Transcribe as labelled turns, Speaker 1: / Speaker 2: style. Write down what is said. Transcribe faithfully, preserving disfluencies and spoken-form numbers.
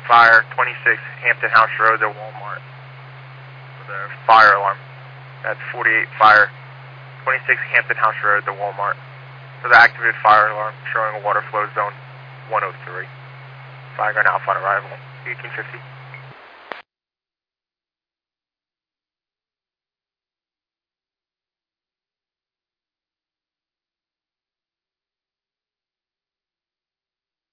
Speaker 1: fire, twenty-six Hampton House Road, the Walmart. For the fire alarm. That's forty-eight fire, twenty-six Hampton House Road, the Walmart. For the activated fire alarm, showing a water flow zone one oh three. Fire gun Alpha on arrival, eighteen fifty.